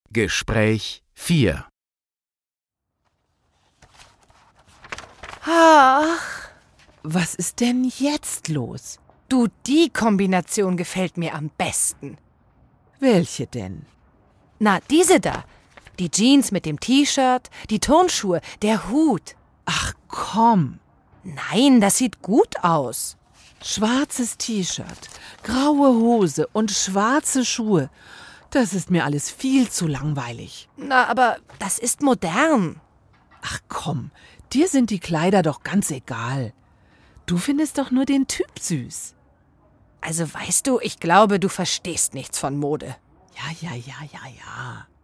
Gespräch 4. Ach, was ist denn jetzt los? Du, die Kombination gefällt mir am besten. Welche denn? Na, diese da. Die Jeans mit dem T-Shirt, die Turnschuhe, der Hut. Ach komm, Nein, das sieht gut aus. schwarzes T-Shirt, graue Hose und schwarze Schuhe. Das ist mir alles viel zu langweilig. Na, aber das ist modern. Ach komm, dir sind die Kleider doch ganz egal. Du findest doch nur den Typ süß. Also weißt du, ich glaube, du verstehst nichts von Mode. Ja.